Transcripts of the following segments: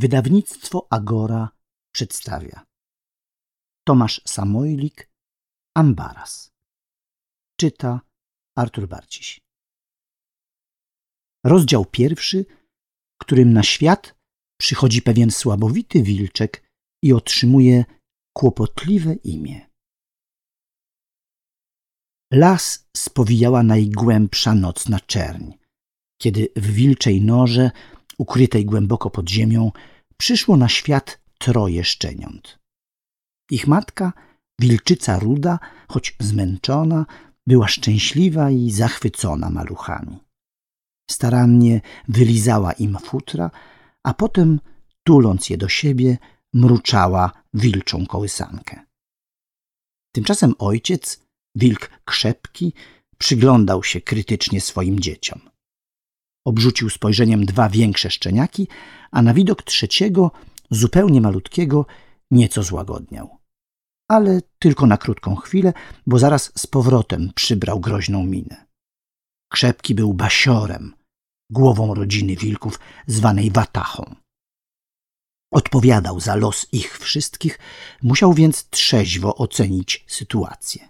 Wydawnictwo Agora przedstawia Tomasz Samojlik, Ambaras. Czyta Artur Barciś. Rozdział 1, w którym na świat przychodzi pewien słabowity wilczek i otrzymuje kłopotliwe imię. Las spowijała najgłębsza nocna czerń, kiedy w wilczej norze, ukrytej głęboko pod ziemią, przyszło na świat 3 szczeniąt. Ich matka, wilczyca Ruda, choć zmęczona, była szczęśliwa i zachwycona maluchami. Starannie wylizała im futra, a potem, tuląc je do siebie, mruczała wilczą kołysankę. Tymczasem ojciec, wilk Krzepki, przyglądał się krytycznie swoim dzieciom. Obrzucił spojrzeniem 2 większe szczeniaki, a na widok 3, zupełnie malutkiego, nieco złagodniał. Ale tylko na krótką chwilę, bo zaraz z powrotem przybrał groźną minę. Krzepki był basiorem, głową rodziny wilków zwanej Watachą. Odpowiadał za los ich wszystkich, musiał więc trzeźwo ocenić sytuację.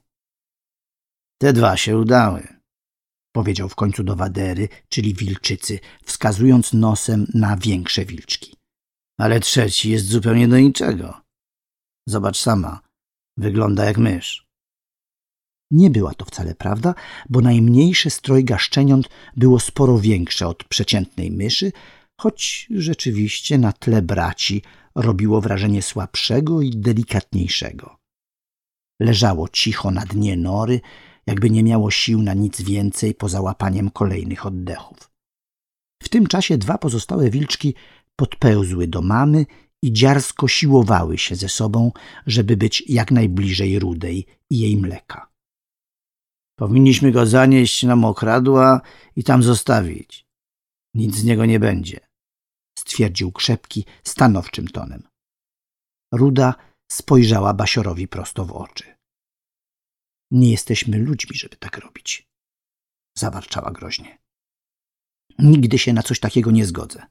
Te 2 się udały, powiedział w końcu do Wadery, czyli wilczycy, wskazując nosem na większe wilczki. Ale 3 jest zupełnie do niczego. Zobacz sama, wygląda jak mysz. Nie była to wcale prawda, bo najmniejsze z 3 szczeniąt było sporo większe od przeciętnej myszy, choć rzeczywiście na tle braci robiło wrażenie słabszego i delikatniejszego. Leżało cicho na dnie nory, jakby nie miało sił na nic więcej poza łapaniem kolejnych oddechów. W tym czasie 2 pozostałe wilczki podpełzły do mamy i dziarsko siłowały się ze sobą, żeby być jak najbliżej Rudej i jej mleka. Powinniśmy go zanieść na mokradła i tam zostawić. Nic z niego nie będzie, stwierdził Krzepki stanowczym tonem. Ruda spojrzała basiorowi prosto w oczy. Nie jesteśmy ludźmi, żeby tak robić, zawarczała groźnie. Nigdy się na coś takiego nie zgodzę.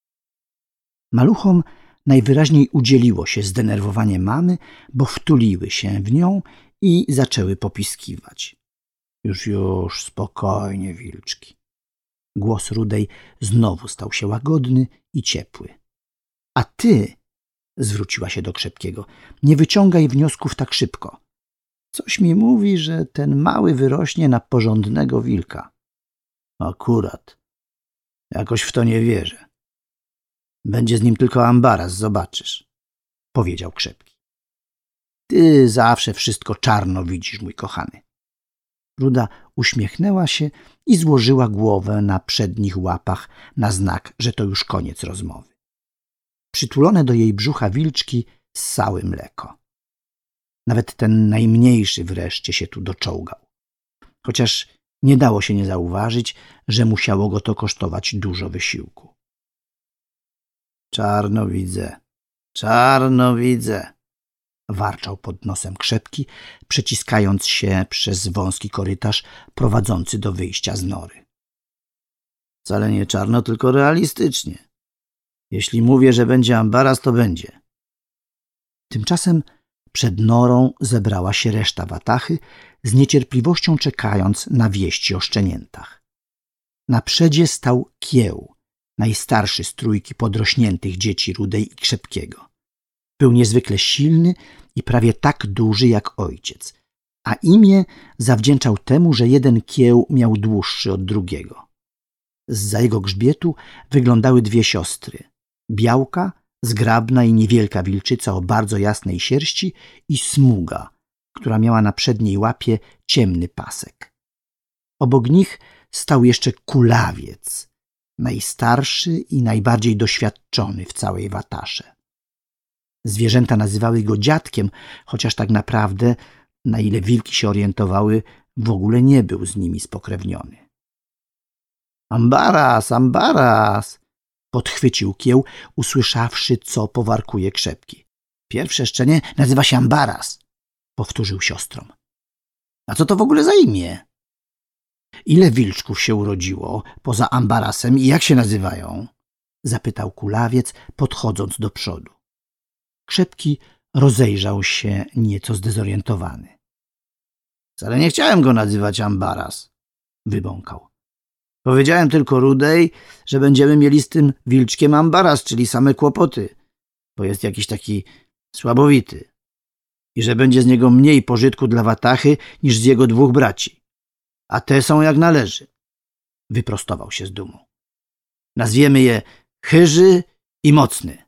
Maluchom najwyraźniej udzieliło się zdenerwowanie mamy, bo wtuliły się w nią i zaczęły popiskiwać. Już, spokojnie, wilczki. Głos Rudej znowu stał się łagodny i ciepły. A ty, zwróciła się do Krzepkiego, nie wyciągaj wniosków tak szybko. Coś mi mówi, że ten mały wyrośnie na porządnego wilka. Akurat. Jakoś w to nie wierzę. Będzie z nim tylko Ambaras, zobaczysz, powiedział Krzepki. Ty zawsze wszystko czarno widzisz, mój kochany. Ruda uśmiechnęła się i złożyła głowę na przednich łapach na znak, że to już koniec rozmowy. Przytulone do jej brzucha wilczki ssały mleko. Nawet ten najmniejszy wreszcie się tu doczołgał. Chociaż nie dało się nie zauważyć, że musiało go to kosztować dużo wysiłku. Czarno widzę, warczał pod nosem Krzepki, przeciskając się przez wąski korytarz prowadzący do wyjścia z nory. Wcale nie czarno, tylko realistycznie. Jeśli mówię, że będzie Ambaras, to będzie. Tymczasem przed norą zebrała się reszta Watachy, z niecierpliwością czekając na wieści o szczeniętach. Na przedzie stał Kieł, najstarszy z 3 podrośniętych dzieci Rudej i Krzepkiego. Był niezwykle silny i prawie tak duży jak ojciec, a imię zawdzięczał temu, że jeden kieł miał dłuższy od drugiego. Zza jego grzbietu wyglądały 2 siostry, Białka, zgrabna i niewielka wilczyca o bardzo jasnej sierści, i Smuga, która miała na przedniej łapie ciemny pasek. Obok nich stał jeszcze Kulawiec, najstarszy i najbardziej doświadczony w całej Watasze. Zwierzęta nazywały go dziadkiem, chociaż tak naprawdę, na ile wilki się orientowały, w ogóle nie był z nimi spokrewniony. Ambaras, Ambaras! Podchwycił Kieł, usłyszawszy, co powarkuje Krzepki. Pierwsze szczenie nazywa się Ambaras, powtórzył siostrom. A co to w ogóle za imię? Ile wilczków się urodziło poza Ambarasem i jak się nazywają? zapytał kulawiec, podchodząc do przodu. Krzepki rozejrzał się nieco zdezorientowany. Wcale nie chciałem go nazywać Ambaras, wybąkał. Powiedziałem tylko Rudej, że będziemy mieli z tym wilczkiem Ambaras, czyli same kłopoty, bo jest jakiś taki słabowity i że będzie z niego mniej pożytku dla watachy niż z jego 2 braci. A te są jak należy. Wyprostował się z dumą. Nazwiemy je Chyży i Mocny.